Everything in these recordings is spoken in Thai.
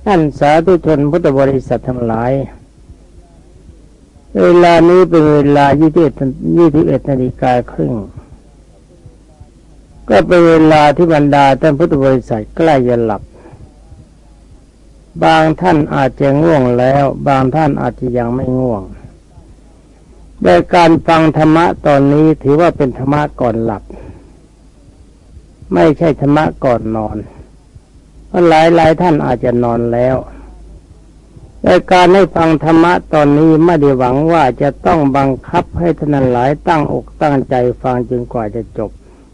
ท่านสาธุชนพุทธบริษัททั้งหลายเวลานี้เป็นเวลา21 นาฬิกาครึ่งก็เป็นเวลาที่บรรดาท่านพุทธบริษัทใกล้จะหลับบางท่านอาจจะง่วงแล้วบางท่านอาจจะยังไม่ง่วงแต่การฟังธรรมะตอนนี้ถือว่าเป็นธรรมะก่อนหลับไม่ใช่ธรรมะก่อนนอนเพราะหลายท่านอาจจะนอนแล้วแต่การให้ฟังธรรมะตอนนี้ไม่ได้หวังว่าจะต้องบังคับให้ท่านหลายตั้งอกตั้งใจฟังจนกว่าจะจบ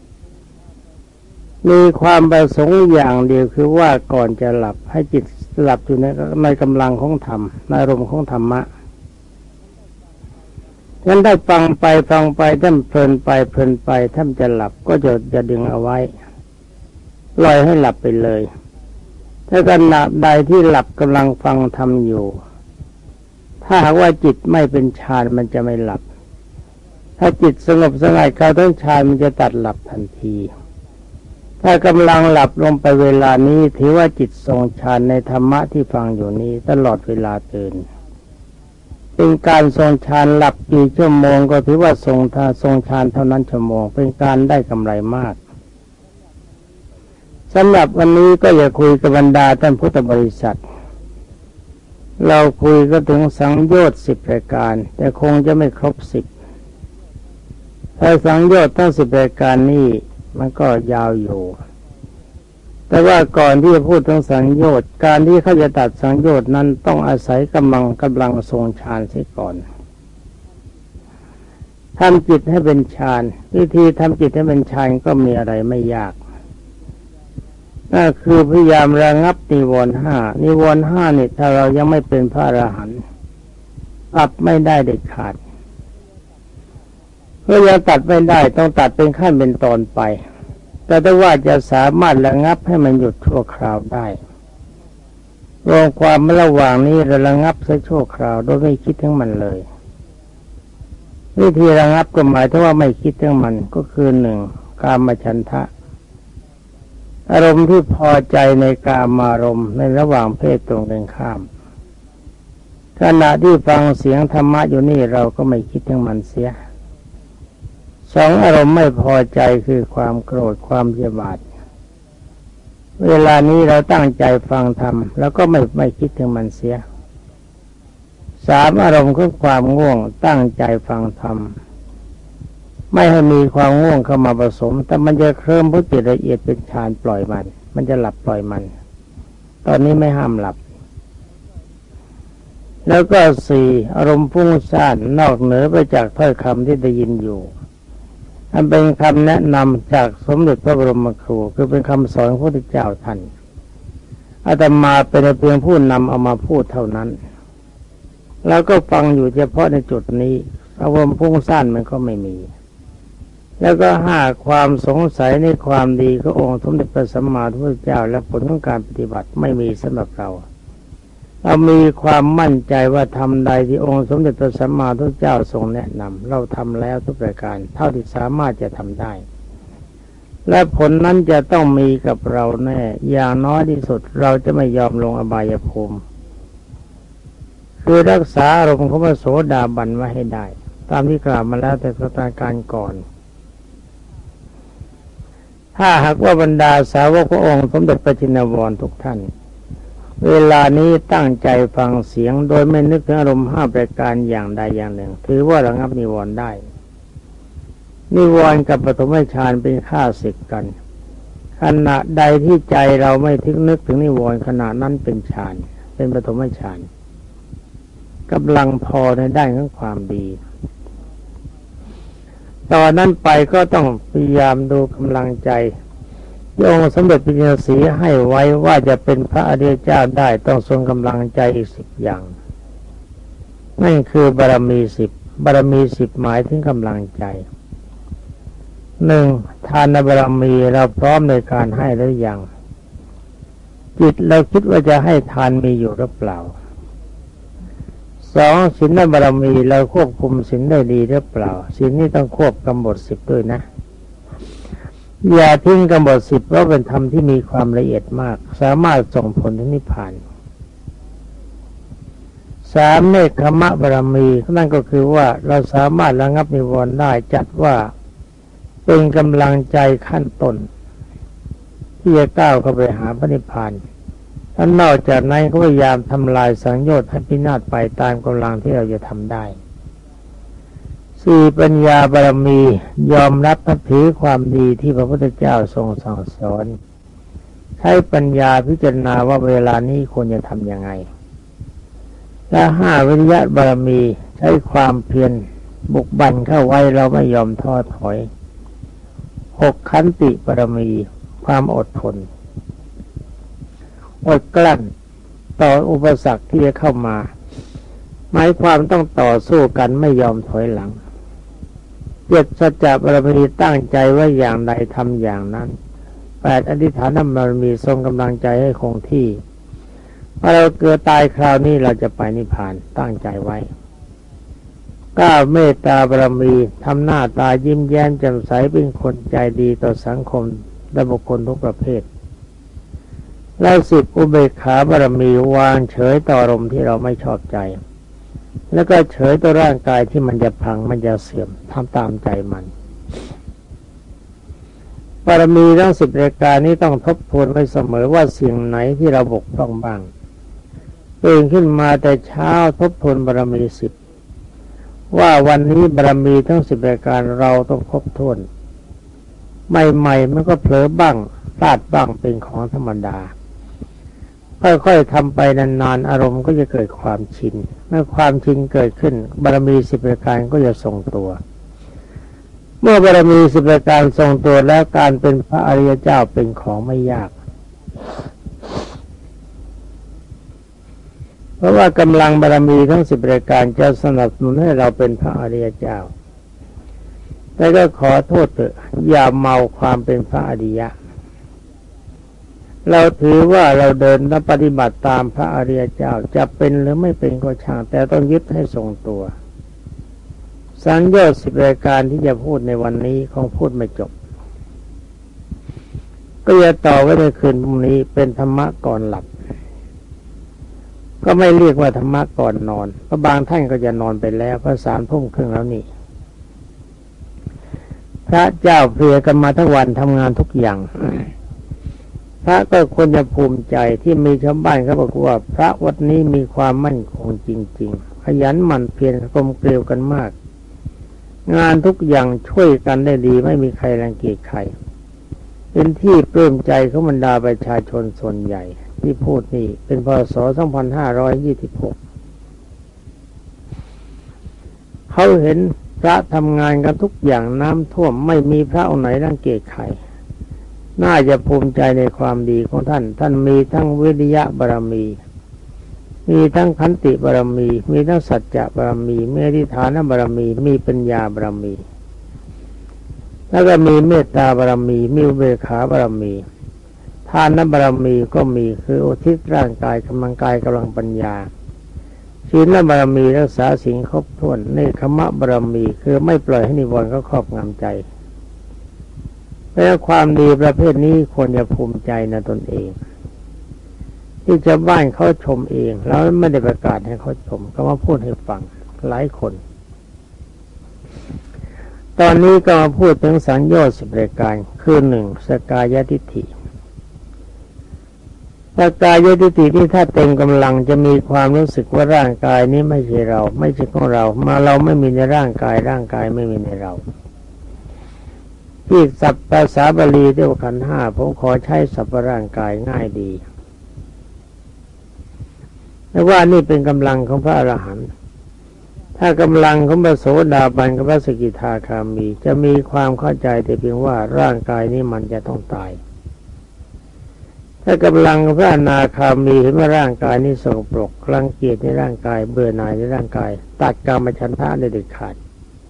มีความประสงค์อย่างเดียวคือว่าก่อนจะหลับให้จิตหลับอยู่ในกำลังของธรรมในอารมณ์ของธรรมะท่านได้ฟังไปท่านเพลินไปท่านจะหลับก็จะดึงเอาไว้ปล่อยให้หลับไปเลยถ้าขณะใดที่หลับกำลังฟังธรรมอยู่ถ้าหากว่าจิตไม่เป็นฌานมันจะไม่หลับถ้าจิตสงบสงัดเข้าถึงฌานมันจะตัดหลับทันทีถ้ากำลังหลับลงไปเวลานี้ถือว่าจิตทรงฌานในธรรมะที่ฟังอยู่นี้ตลอดเวลาตื่นเป็นการทรงฌานหลับกี่ชั่วโมงก็ถือว่าทรงฌานเท่านั้นชั่วโมงเป็นการได้กำไรมากสำหรับวันนี้ก็อย่าคุยกับบรรดาท่านพุทธบริษัทเราคุยก็ถึงสังโยชน์10 รายการแต่คงจะไม่ครบ10ถ้าสังโยชน์ทั้ง10 รายการนี้มันก็ยาวอยู่แต่ว่าก่อนที่จะพูดถึงสังโยชน์การที่เขาจะตัดสังโยชน์นั้นต้องอาศัยกำลังทรงฌานเสียก่อนทำจิตให้เป็นฌานวิธีทำจิตให้เป็นฌานก็มีอะไรไม่ยากนั่นคือพยายามระงับนิวรณ์5นิวรณ์5นี่ถ้าเรายังไม่เป็นพระอรหันต์ตัดไม่ได้เด็ดขาดเพื่อจะตัดไม่ได้ต้องตัดเป็นขั้นเป็นตอนไปแต่ถ้าว่าจะสามารถระงับให้มันหยุดชั่วคราวได้รวมความระหว่างนี้เราระงับซะชั่วคราวโดยไม่คิดถึงมันเลยวิธีระงับก็หมายถึงว่าไม่คิดถึงมันก็คือ1กามฉันทะอารมณ์ที่พอใจในกามารมณ์ในระหว่างเพศตรงกันข้ามขณะที่ฟังเสียงธรรมะอยู่นี่เราก็ไม่คิดถึงมันเสีย2อารมณ์ไม่พอใจคือความโกรธความพยาบาทเวลานี้เราตั้งใจฟังธรรมแล้วก็ไม่คิดถึงมันเสีย3อารมณ์คือความง่วงตั้งใจฟังธรรมไม่ให้มีความง่วงเข้ามาผสมแต่มันจะเคลิ้มพุทธิละเอียดเป็นฌานปล่อยมันจะหลับปล่อยมันตอนนี้ไม่ห้ามหลับแล้วก็4อารมณ์ฟุ้งซ่านนอกเหนือไปจากถ้อยคำที่ได้ยินอยู่อันเป็นคำแนะนำจากสมเด็จพระบรมครูคือเป็นคำสอนของพระพุทธเจ้าท่านอาตมาเป็นเพียงผู้นำเอามาพูดเท่านั้นแล้วก็ฟังอยู่เฉพาะในจุดนี้อารมณ์ฟุ้งซ่านมันก็ไม่มีแล้วก็ความสงสัยในความดีขององค์สมเด็จพระสัมมาสัมพุทธเจ้าและผลของการปฏิบัติไม่มีสำหรับเรามีความมั่นใจว่าทำใดที่องค์สมเด็จพระสัมมาสัมพุทธเจ้าทรงแนะนำเราทำแล้วทุกประการเท่าที่สามารถจะทำได้และผลนั้นจะต้องมีกับเราแน่อย่างน้อยที่สุดเราจะไม่ยอมลงอบายภูมิคือรักษาอารมณ์ของพระโสดาบันไว้ให้ได้ตามที่กล่าวมาแล้วแต่ประการก่อนถ้าหากว่าบรรดาสาวกพระองค์สมเด็จพระจินวรทุกท่านเวลานี้ตั้งใจฟังเสียงโดยไม่นึกถึงอารมณ์5 ประการอย่างใดอย่างหนึ่งถือว่าระงับนิวรณ์ได้นิวรณ์กับปฐมฌานเป็นข้าศึกกันขณะใดที่ใจเราไม่นึกถึงนิวรณ์ขณะนั้นเป็นฌานเป็นปฐมฌานกำลังพอในด้านของความดีตอนนั้นไปก็ต้องพยายามดูกำลังใจที่องค์สมเด็จพระจินสีห์ให้ไว้ว่าจะเป็นพระอริยเจ้าได้ต้องทรงกำลังใจอีก10 อย่างนั่นคือบารมี10บารมี10หมายถึงกำลังใจ1ทานบารมีเราพร้อมในการให้หรือยังจิตเราคิดว่าจะให้ทานมีอยู่หรือเปล่า2ศีลบารมีเราควบคุมศีลได้ดีหรือเปล่าศีลนี้ต้องควบกำหนด10ด้วยนะอย่าทิ้งกำหนด10เพราะเป็นธรรมที่มีความละเอียดมากสามารถส่งผลถึงนิพพาน 3เนคขมะบารมีนั่นก็คือว่าเราสามารถระงับนิวรณ์ได้จัดว่าเป็นกำลังใจขั้นต้นที่จะก้าวเข้าไปหาพระนิพพานท่านนอกจากนั้นก็พยายามทำลายสังโยชน์ให้พินาศไปตามกำลังที่เราจะทำได้4ปัญญาบารมียอมรับนับถือความดีที่พระพุทธเจ้าทรงสั่งสอนใช้ปัญญาพิจารณาว่าเวลานี้ควรจะทำยังไงและ5วิริยะบารมีใช้ความเพียรบุกบั่นเข้าไว้เราไม่ยอมท้อถอย6ขันติบารมีความอดทนอดกลั้นต่ออุปสรรคที่จะเข้ามาหมายความต้องต่อสู้กันไม่ยอมถอยหลัง7สัจจะบารมีตั้งใจไว้อย่างใดทำอย่างนั้น8อธิษฐานบารมีทรงกำลังใจให้คงที่พอเราเกิดตายคราวนี้เราจะไปนิพพานตั้งใจไว้9เมตตาบารมีทำหน้าตายิ้มแย้มแจ่มใสเป็นคนใจดีต่อสังคมและบุคคลทุกประเภทและ10อุเบกขาบารมีวางเฉยต่ออารมณ์ที่เราไม่ชอบใจแล้วก็เฉยต่อร่างกายที่มันจะพังมันจะเสื่อมทำตามใจมันบารมีทั้ง10รายการนี้ต้องทบทวนไว้เสมอว่าสิ่งไหนที่เราบกพร่องบ้างตื่นขึ้นมาแต่เช้าทบทวนบารมี10ว่าวันนี้บารมีทั้ง10รายการเราต้องครบถ้วนใหม่ๆมันก็เผลอบ้างพลาดบ้างเป็นของธรรมดาค่อยๆทำไปนานๆอารมณ์ก็จะเกิดความชินเมื่อความชินเกิดขึ้นบารมี10รายการก็จะทรงตัวเมื่อบารมี10รายการทรงตัวแล้วการเป็นพระอริยเจ้าเป็นของไม่ยากเพราะว่ากำลังบารมีทั้ง10รายการจะสนับสนุนให้เราเป็นพระอริยเจ้าแต่ก็ขอโทษเถอะอย่าเมาความเป็นพระอริยะเราถือว่าเราเดินและปฏิบัติตามพระอริยเจ้าจะเป็นหรือไม่เป็นก็ช่างแต่ต้องยึดให้ทรงตัวสังโยชน์10รายการที่จะพูดในวันนี้คงพูดไม่จบก็จะต่อไว้ในคืนพรุ่งนี้เป็นธรรมะก่อนหลับก็ไม่เรียกว่าธรรมะก่อนนอนเพราะบางท่านก็จะนอนไปแล้วเพราะ3 ทุ่มครึ่งแล้วนี่พระเจ้าเพลียกันมาทั้งวันทำงานทุกอย่างพระก็ควรจะภูมิใจที่มีชาวบ้านเขาบอกว่าพระวัดนี้มีความมั่นคงจริงๆขยันหมั่นเพียรกลมเกลียวกันมากงานทุกอย่างช่วยกันได้ดีไม่มีใครรังเกียจใครเป็นที่ปลื้มใจของบรรดาประชาชนส่วนใหญ่ที่พูดนี่เป็นพ.ศ. 2526เขาเห็นพระทำงานกันทุกอย่างน้ำท่วมไม่มีพระองค์ไหนรังเกียจใครน่าจะภูมิใจในความดีของท่านท่านมีทั้งวิริยะบารมีมีทั้งขันติบารมีมีทั้งสัจจะบารมีมีอธิฐานบารมีมีปัญญาบารมีแล้วก็มีเมตตาบารมีมีอุเบกขาบารมีทานบารมีก็มีคืออุทิศร่างกายกำลังกายกำลังปัญญาศีลบารมีรักษาศีลครบถ้วนเนคขมะบารมีคือไม่ปล่อยให้นิวรณ์เขาครอบงำใจและความดีประเภทนี้ควรจะภูมิใจในตนเองที่ชาวบ้านเขาชมเองแล้วไม่ได้ประกาศให้เขาชมก็มาพูดให้ฟังหลายคนตอนนี้ก็มาพูดถึงสังโยชน์10รายการคือ1สกายทิฏฐิสกายทิฏฐิที่ถ้าเต็มกำลังจะมีความรู้สึกว่าร่างกายนี้ไม่ใช่เราไม่ใช่ของเรามาเราไม่มีในร่างกายร่างกายไม่มีในเราที่ศัพท์ภาษาบาลีเรียกว่าขันธ์5ผมขอใช้ศัพท์ร่างกายง่ายดีแต่ว่านี่เป็นกำลังของพระอรหันต์ถ้ากำลังของพระโสดาบันกับพระสกิทาคามีจะมีความเข้าใจแต่เพียงว่าร่างกายนี้มันจะต้องตายถ้ากำลังของพระอนาคามีเห็นว่าร่างกายนี้สกปรกรังเกียจในร่างกายเบื่อหน่ายในร่างกายตัดกามฉันทะได้เด็ดขาด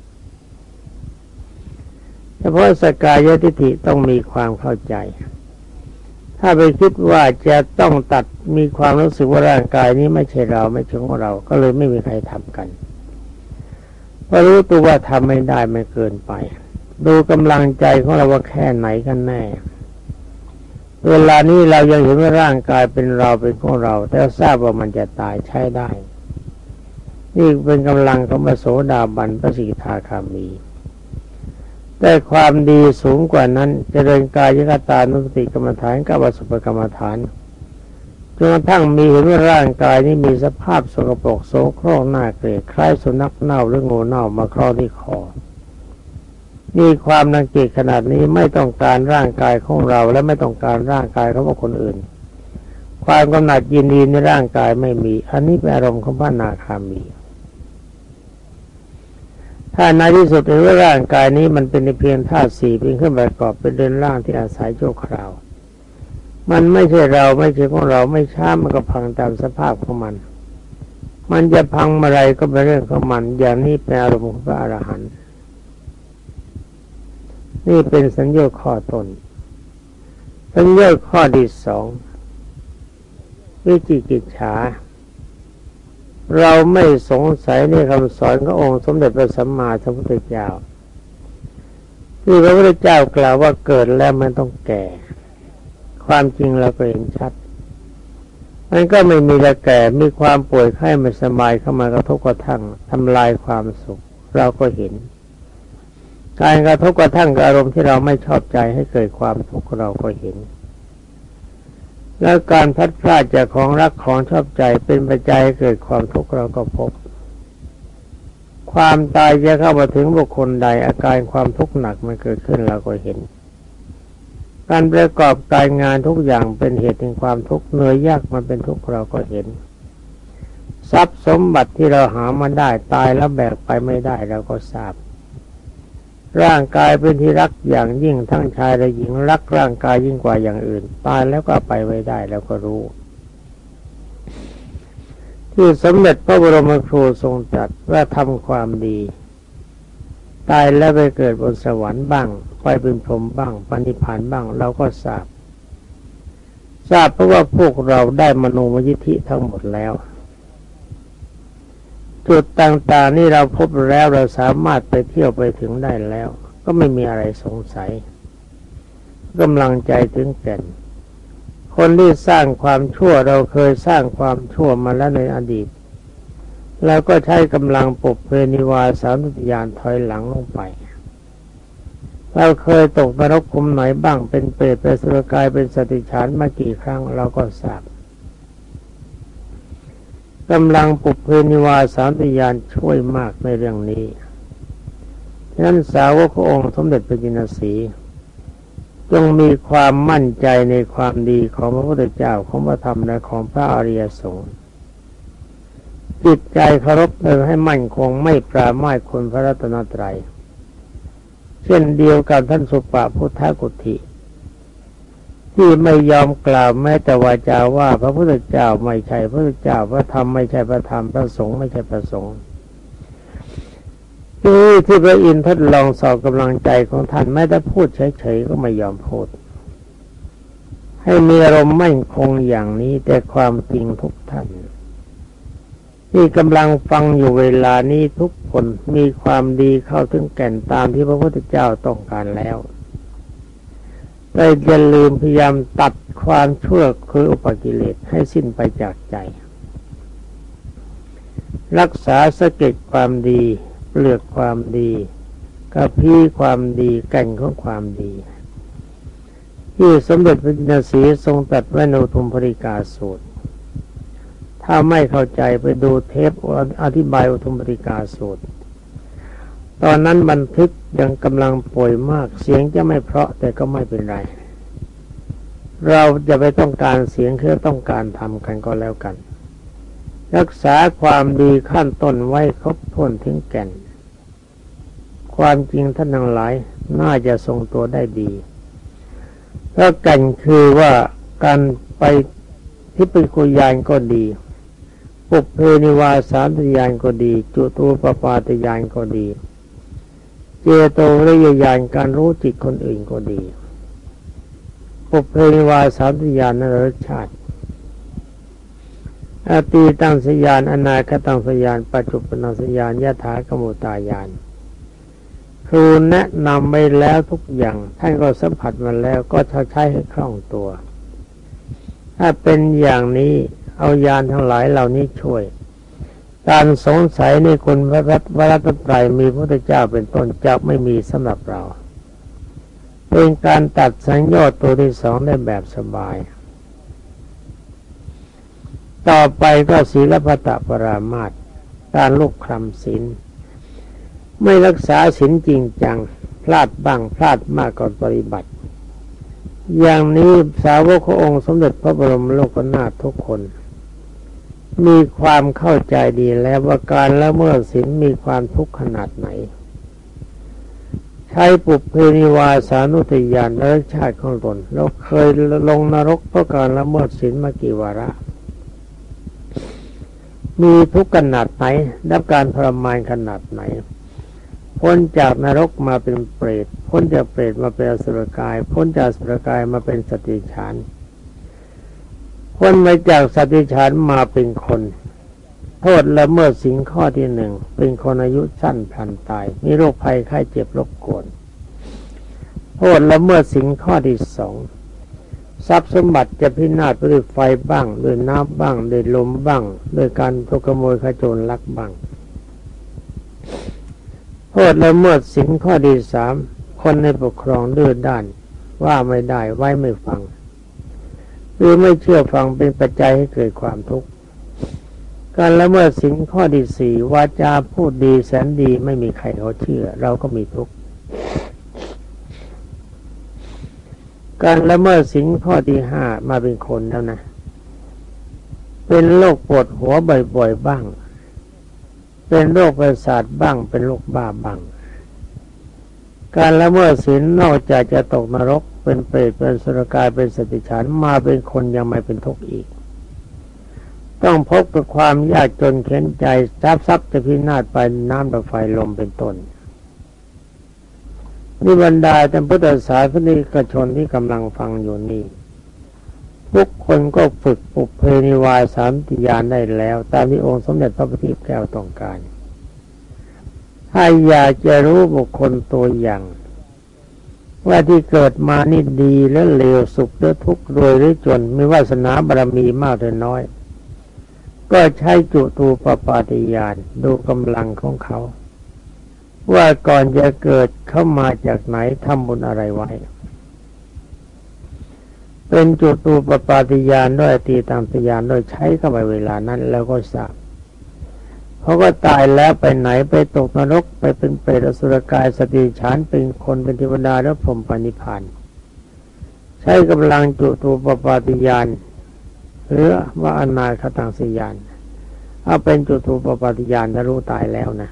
เฉพาะสกายทิฏฐิต้องมีความเข้าใจถ้าไปคิดว่าจะต้องตัดมีความรู้สึกว่าร่างกายนี้ไม่ใช่เราไม่ใช่ของเราก็เลยไม่มีใครทำกันเพราะรู้ตัวว่าทำไม่ได้ไม่เกินไปดูกำลังใจของเราว่าแค่ไหนกันแน่เวลานี้เรายังเห็นว่าร่างกายเป็นเราเป็นของเราแต่ทราบว่ามันจะตายใช้ได้นี่เป็นกำลังของพระโสดาบันพระสกิทาคามีแต่ความดีสูงกว่านั้นเจริญกายคตานุสติกรรมฐานกับอสุภกรรมฐานจนกระทั่งมีเห็นว่าร่างกายนี้มีสภาพสกปรกโสโครกน่าเกลียดคล้ายสุนัขเน่าหรืองูเน่ามาครอบที่คอมีความรังเกียจขนาดนี้ไม่ต้องการร่างกายของเราและไม่ต้องการร่างกายของคนอื่นความกำหนัดยินดีในร่างกายไม่มีอันนี้เป็นอารมณ์ของพระอนาคามีถ้าในที่สุดเห็นว่าร่างกายนี้มันเป็นเพียงธาตุสี่เป็นเครื่องประกอบเป็นเรือนร่างที่อาศัยชั่วคราวมันไม่ใช่เราไม่ใช่ของเราไม่ช้ามันก็พังตามสภาพของมันจะพังเมื่อไรก็เป็นเรื่องของมันอย่างนี้เป็นอารมณ์ของพระอรหันต์นี่เป็นสัญญาข้อต้นสัญญาข้อที่สองวิจิกิจฉาเราไม่สงสัยในคำสอนขององค์สมเด็จพระสัมมาสัมพุทธเจ้าที่พระพุทธเจ้ากล่าวว่าเกิดแล้วมันต้องแก่ความจริงเราก็เห็นชัดมันก็ไม่มีแต่แก่มีความป่วยไข้ไม่สบายเข้ามากระทบกระทั่งทำลายความสุขเราก็เห็นการกระทบกระทั่งกับอารมณ์ที่เราไม่ชอบใจให้เกิดความทุกข์เราก็เห็นแล้วการพลัดพรากจากของรักของชอบใจเป็นปัจจัยให้เกิดความทุกข์เราก็พบความตายจะเข้ามาถึงบุคคลใดอาการความทุกข์หนักมันเกิดขึ้นเราก็เห็นการประกอบการงานทุกอย่างเป็นเหตุแห่งความทุกข์เหนื่อยยากมันเป็นทุกข์เราก็เห็นทรัพย์สมบัติที่เราหามาได้ตายแล้วแบกไปไม่ได้เราก็ทราบร่างกายเป็นที่รักอย่างยิ่งทั้งชายและหญิงรักร่างกายยิ่งกว่าอย่างอื่นตายแล้วก็ไปไม่ได้แล้วก็รู้ที่สมเด็จพระบรมครูทรงตรัสว่าทำความดีตายแล้วไปเกิดบนสวรรค์บ้างไปเป็นพรหมบ้างปณิพพานบ้างเราก็ทราบเพราะว่าพวกเราได้มโนมยิทธิทั้งหมดแล้วจุดต่างๆนี่เราพบแล้วเราสามารถไปเที่ยวไปถึงได้แล้วก็ไม่มีอะไรสงสัยกำลังใจถึงแก่นคนที่สร้างความชั่วเราเคยสร้างความชั่วมาแล้วในอดีตแล้วก็ใช้กำลังปลุกเพนิวาสานุสติญาณถอยหลังลงไปเราเคยตกนรกขุมไหนบ้างเป็นเปรตเป็นสุรกายเป็นสัตว์เดรัจฉานมากี่ครั้งเราก็ทราบกำลังปลุกเพนิวาสานุสติญาณช่วยมากในเรื่องนี้ฉะนั้นสาวกขององค์สมเด็จพระจินสีจงมีความมั่นใจในความดีของพระพุทธเจ้าของพระธรรมและของพระอริยสงฆ์จิตใจเคารพให้มั่นคงไม่ปรามาสคุณพระรัตนตรัยเช่นเดียวกับท่านสุปาพุทธกุฏิที่ไม่ยอมกล่าวแม้แต่วาจาว่าพระพุทธเจ้าไม่ใช่พระพุทธเจ้าพระธรรมไม่ใช่พระธรรมพระสงฆ์ไม่ใช่พระสงฆ์ที่พระอินทร์ทดลองสอบกำลังใจของท่านแม้แต่พูดเฉยๆก็ไม่ยอมพูดให้มีอารมณ์มั่นคงอย่างนี้แต่ความจริงทุกท่านที่กำลังฟังอยู่เวลานี้ทุกคนมีความดีเข้าถึงแก่นตามที่พระพุทธเจ้าต้องการแล้วแต่อย่าลืมพยายามตัดความชั่วคืออุปกิเลสให้สิ้นไปจากใจรักษาสะเก็ดความดีเปลือกความดีกระพี้ความดีแก่นของความดีที่สมเด็จพระจินสีทรงตรัสไว้ในอุทุมภริกาสูตรถ้าไม่เข้าใจไปดูเทปอธิบายอุทุมภริกาสูตรตอนนั้นบันทึกยังกำลังป่วยมากเสียงจะไม่เพราะแต่ก็ไม่เป็นไรเราจะไปต้องการเสียงคือต้องการทำกันก็แล้วกันรักษาความดีขั้นต้นไว้ครบถ้วนถึงแก่นความจริงท่านทั้งหลายน่าจะทรงตัวได้ดีเพราะแก่นคือว่าการไปทิพยญาณก็ดีปุพเพนิวาสานุสติญาณก็ดีจุตูปปาตญาณก็ดีเจโตวิริยญาณการรู้จิตคนอื่นก็ดีปุพเพนิวาสานุสติญาณนั้นรสชาติอตีตังสยานอนาคตังสยานปัจจุบันสยานยถากมุตายานครูแนะนำไปแล้วทุกอย่างท่านก็สัมผัสมาแล้วก็ใช้ให้คล่องตัวถ้าเป็นอย่างนี้เอายานทั้งหลายเหล่านี้ช่วยการสงสัยในคุณพระรัตนตรัยมีพระพุทธเจ้าเป็นต้นจะไม่มีสำหรับเราเป็นการตัดสังโยชน์ตัวที่สองได้แบบสบายต่อไปก็ศีลพัตตปรามาสการลุกคลำศีลไม่รักษาศีลจริงจังพลาดบ้างพลาดมากก่อนปฏิบัติอย่างนี้สาวกขององค์สมเด็จพระบรมโลกนาถทุกคนมีความเข้าใจดีแล้วว่าการละเมิดศีลมีความทุกข์ขนาดไหนใช้ปุพเพนิวาสานุสติญาณและชาติของตนเราเคยลงนรกเพราะการละเมิดศีลมากี่วาระมีทุกข์ขนาดไหนรับการทรมานขนาดไหนพ้นจากนรกมาเป็นเปรตพ้นจากเปรตมาเป็นอสุรกายพ้นจากอสุรกายมาเป็นสัตว์เดรัจฉานพ้นมาจากสัตว์เดรัจฉานมาเป็นคนโทษละเมิดศีลข้อที่หนึ่งเป็นคนอายุสั้นพลันตายมีโรคภัยไข้เจ็บรบกวนโทษละเมิดศีลข้อที่สองทรัพย์สมบัติจะพินาศไปด้วยไฟบ้างด้วยน้ำบ้างด้วยลมบ้างด้วยการขโมยขโจรลักบ้างโทษละเมิดศีลข้อที่สามคนในปกครองดื้อด้านว่าไม่ได้ไว้ไม่ฟังหรือไม่เชื่อฟังเป็นปัจจัยให้เกิดความทุกข์การละเมิดศีลข้อที่สี่วาจาพูดดีแสนดีไม่มีใครเขาเชื่อเราก็มีทุกข์การละเมิดศีลข้อที่ห้ามาเป็นคนแล้วนะเป็นโรคปวดหัวบ่อยๆบ้างเป็นโรคประสาทบ้างเป็นโรคบ้าบ้างการละเมิดศีลนอกจากจะตกนรกเป็นเปรตเป็นอสุรกายเป็นสัตว์เดรัจฉานมาเป็นคนยังไม่เป็นทุกข์อีกต้องพบกับความยากจนเข็ญใจทรัพย์จะพินาศไปน้ำไฟลมเป็นต้นนี่บรรดาท่านพุทธศาสนิกชนที่กำลังฟังอยู่นี่ทุกคนก็ฝึกปุพเพนิวาสานุสติญาณได้แล้วตามที่องค์สมเด็จพระบัณฑิตแก้วต้องการถ้าอยากจะรู้บุคคลตัวอย่างว่าที่เกิดมานี่ดีหรือเลวสุขหรือทุกข์รวยหรือจนมีวาสนาบารมีมากหรือน้อยก็ใช้จุตูปปาติญาณดูกำลังของเขาว่าก่อนจะเกิดเข้ามาจากไหนทำบุญอะไรไว้เป็นจุตูปปาติญาณด้วยตีตามติญาณด้วยใช้เข้าไปเวลานั้นแล้วก็ทราบเขาก็ตายแล้วไปไหนไปตกนรกไปเป็นเปรตอสุรกายสัตว์เดรัจฉานเป็นคนเป็นเทวดาและพรหมปณิพพานใช้กำลังจุตูปปาติญาณหรือว่าอนาคตังสญาณเอาเป็นจุตูปปาติญาณถ้ารู้ตายแล้วนะ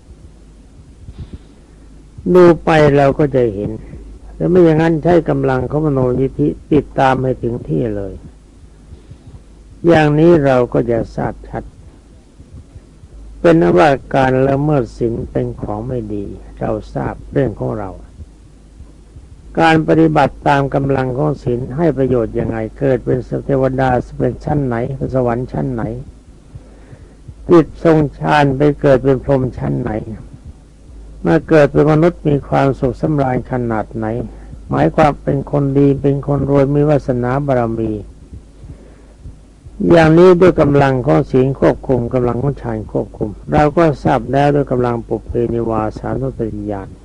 ดูไปเราก็จะเห็นแต่ไม่อย่างนั้นใช้กำลังของมโนยิทธิติดตามให้ถึงที่เลยอย่างนี้เราก็จะทราบชัดเป็นว่าการละเมิดศีลเป็นของไม่ดีเราทราบเรื่องของเราการปฏิบัติตามกำลังของศีลให้ประโยชน์ยังไงเกิดเป็นเทวดาเป็นชั้นไหนเป็นสวรรค์ชั้นไหนจิตทรงฌานไปเกิดเป็นพรหมชั้นไหนเมื่อเกิดเป็นมนุษย์มีความสุขสำราญขนาดไหนหมายความเป็นคนดีเป็นคนรวยมีวาสนาบารมีอย่างนี้ด้วยกำลังของศีลควบคุมกำลังของฌานควบคุมเราก็ทราบแล้วด้วยกำลังปุพเพนิวาสานุสติญาณ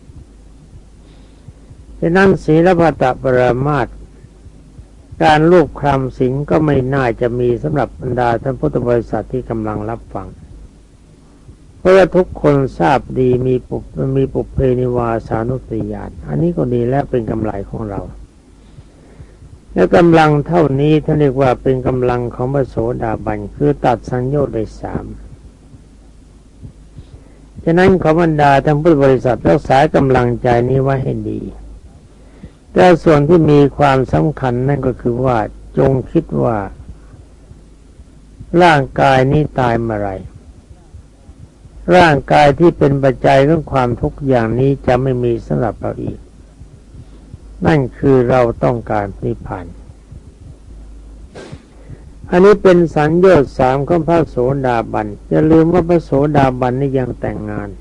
ฉะนั้นศีลพัตตปรามาสการลูบคลำศีลก็ไม่น่าจะมีสำหรับบรรดาท่านพุทธบริษัทที่กำลังรับฟังเพราะว่าทุกคนทราบดีมีปุพเพนิวาสานุสติญาณอันนี้ก็ดีและเป็นกำไรของเราและกำลังเท่านี้ท่านเรียกว่าเป็นกำลังของพระโสดาบันคือตัดสังโยชน์ได้สามฉะนั้นขอบรรดาท่านพุทธบริษัทรักษากำลังใจนี้ไว้ให้ดีแต่ส่วนที่มีความสำคัญนั่นก็คือว่าจงคิดว่าร่างกายนี้ตายเมื่อไรร่างกายที่เป็นปัจจัยของความทุกข์อย่างนี้จะไม่มีสำหรับเราอีกนั่นคือเราต้องการนิพพานอันนี้เป็นสัญญาสามของพระโสดาบันอย่าลืมว่าพระโสดาบันนี่ยังแต่งงาน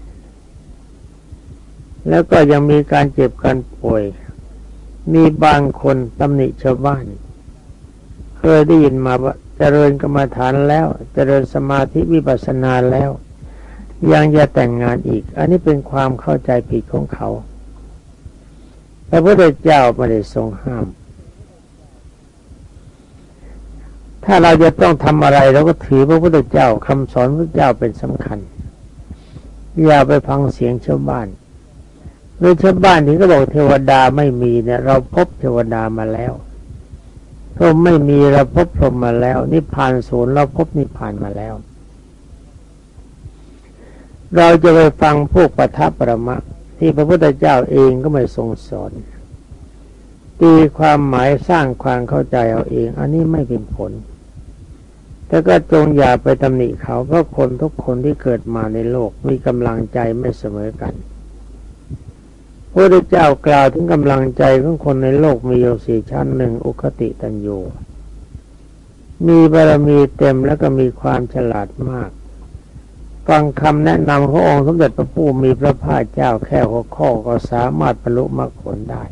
แล้วก็ยังมีการเจ็บการป่วยมีบางคนตำหนิชาวบ้านเคยได้ยินมาว่าเจริญกรรมฐานแล้วเจริญสมาธิวิปัสสนาแล้วยังจะแต่งงานอีกอันนี้เป็นความเข้าใจผิดของเขาพระพุทธเจ้าไม่ได้ทรงห้ามถ้าเราจะต้องทำอะไรเราก็ถือพระพุทธเจ้าคำสอนพระเจ้าเป็นสำคัญอย่าไปฟังเสียงชาวบ้านหรือชาวบ้านที่ก็บอกเทวดาไม่มีเนี่ยเราพบเทวดามาแล้วพรหมไม่มีเราพบพรหมมาแล้วนิพพานศูนย์เราพบนิพพานมาแล้วเราจะไปฟังพวกปทัปปรมะที่พระพุทธเจ้าเองก็ไม่ทรงสอนตีความหมายสร้างความเข้าใจเอาเองอันนี้ไม่เป็นผลแต่ก็จงอย่าไปตำหนิเขาเพราะคนทุกคนที่เกิดมาในโลกมีกำลังใจไม่เสมอกันพระพุทธเจ้ากล่าวถึงกำลังใจของคนในโลกมีอยู่สี่ชั้นหนึ่งอุคติตัญญูมีบารมีเต็มแล้วก็มีความฉลาดมากฟังคำแนะนำขององค์สมเด็จพระผู้มีพระภาคเจ้าแค่หัวข้อก็สามารถบรรลุมรรคผลได้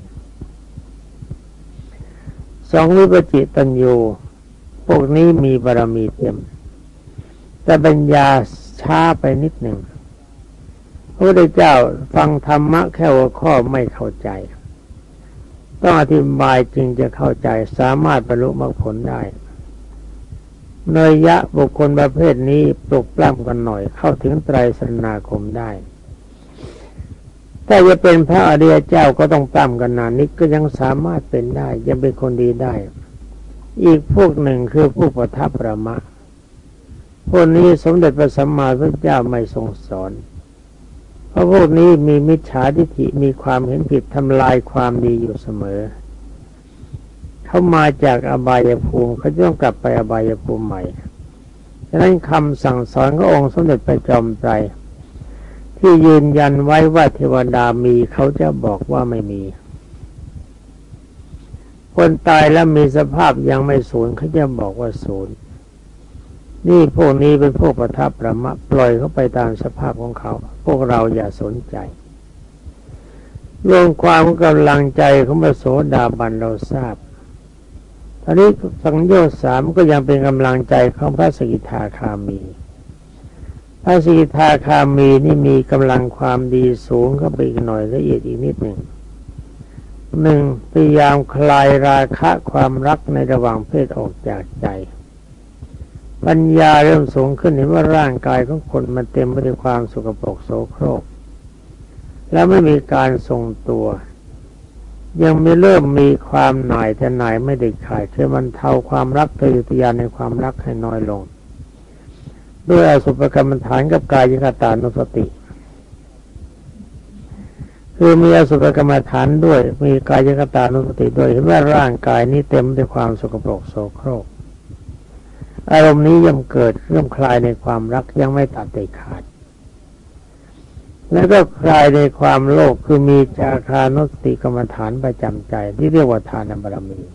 สองวิปจิตัญญูพวกนี้มีบารมีเต็มแต่ปัญญาช้าไปนิดหนึ่งพระพุทธเจ้าฟังธรรมะแค่หัวข้อไม่เข้าใจต้องอธิบายจึงจะเข้าใจสามารถบรรลุมรรคผลได้เนยยะบุคคลประเภทนี้ปลุกปล้ำกันหน่อยเข้าถึงไตรสรณคมได้ถ้าจะเป็นพระอริยเจ้าก็ต้องปล้ำกันนานนิดก็ยังสามารถเป็นได้ยังเป็นคนดีได้อีกพวกหนึ่งคือผู้ปทัปปรมะพวกนี้สมเด็จพระสัมมาสัมพุทธเจ้าไม่ทรงสอนเพราะพวกนี้มีมิจฉาทิฏฐิมีความเห็นผิดทำลายความดีอยู่เสมอเขามาจากอบายภูมิเขาต้องกลับไปอบายภูมิใหม่ฉะนั้นคำสั่งสอนขององค์สมเด็จพระจอมไตรที่ยืนยันไว้ว่าเทวดามีเขาจะบอกว่าไม่มีคนตายแล้วมีสภาพยังไม่สูญเขาจะบอกว่าสูญนี่พวกนี้เป็นพวกปทัปปรมะปล่อยเขาไปตามสภาพของเขาพวกเราอย่าสนใจรวมความกำลังใจของพระโสดาบันเราทราบตอนนี้สังโยชน์สามก็ยังเป็นกำลังใจของพระสกิทาคามีพระสกิทาคามีนี่มีกำลังความดีสูงเข้าไปอีกหน่อยละเอียดอีกนิดหนึ่งพยายามคลายราคะความรักในระหว่างเพศออกจากใจปัญญาเริ่มสูงขึ้นเห็นว่าร่างกายของคนมันเต็มไปด้วยความสกปรกโสโครกและไม่มีการทรงตัวยังไม่เริ่มมีความหน่ายแต่หน่ายไม่ได้ขาดคือมันเทาความรักทะเยอทะยานในความรักให้น้อยลงด้วยอสุภกรรมฐานกับกายคตานุสติคือมีอสุภกรรมฐานด้วยมีกายคตานุสติด้วยเห็นว่าร่างกายนี้เต็มด้วยความสกปรกโสโครกอารมณ์นี้ยังเกิดเริ่มคลายในความรักยังไม่ตัดเด็ดขาดแล้วก็คลายในความโลภคือมีจาคานุสติกรรมฐานประจำใจที่เรียกว่าทานบารมี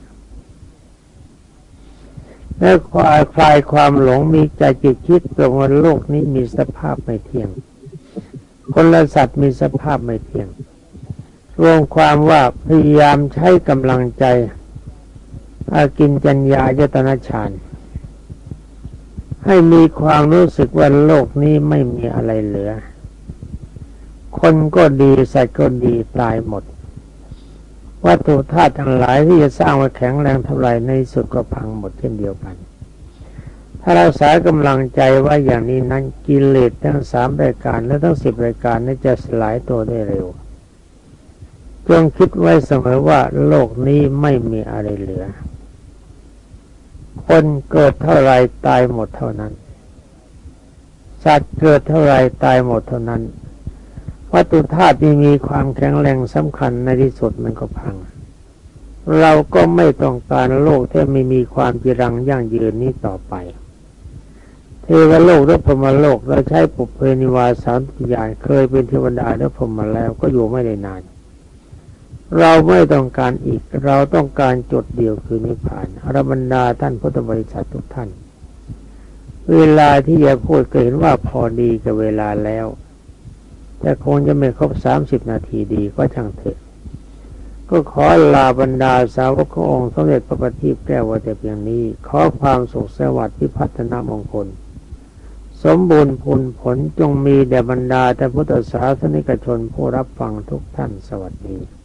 และคลายความหลงมีใจจิตคิดตรงว่าโลกนี้มีสภาพไม่เที่ยงคนและสัตว์มีสภาพไม่เที่ยงรวมความว่าพยายามใช้กำลังใจอากินจัญญายตนะฌานให้มีความรู้สึกว่าโลกนี้ไม่มีอะไรเหลือคนก็ดีสัตว์ก็ดีตายหมดวัตถุธาตุทั้งหลายที่จะสร้างมาแข็งแรงเท่าไรในสุดก็พังหมดเช่นเดียวกันถ้าเราสายกำลังใจว่าอย่างนี้นั้นกิเลสทั้ง3รายการและทั้ง10รายการนี้จะสลายตัวได้เร็วจงคิดไว้เสมอว่าโลกนี้ไม่มีอะไรเหลือคนเกิดเท่าไรตายหมดเท่านั้นสัตว์เกิดเท่าไรตายหมดเท่านั้นวัตถุธาตุที่มีความแข็งแรงสำคัญในที่สุดมันก็พังเราก็ไม่ต้องการโลกที่ไม่มีความจีรังยั่งยืนนี้ต่อไปเทวโลกหรือพรหมโลกเราใช้ปุเพนิวาสานุสติญาณเคยเป็นเทวดาหรือพรหมมาแล้วก็อยู่ไม่ได้นานเราไม่ต้องการอีกเราต้องการจุดเดียวคือนิพพานอรบรรดาท่านพุทธบริษัททุกท่านเวลาที่จะพูดก็เห็นว่าพอดีกับเวลาแล้วแต่คงจะไม่ครบ30 นาทีดีก็ช่างเถอะก็ขอลาบรรดาสาวกขององค์สมเด็จพระบัณฑิตแก้วไว้แต่เพียงนี้ขอความสุขสวัสดิ์พิพัฒนมงคลสมบูรณ์ผลจงมีแด่บรรดาแต่พุทธศาสนิกชนผู้รับฟังทุกท่านสวัสดี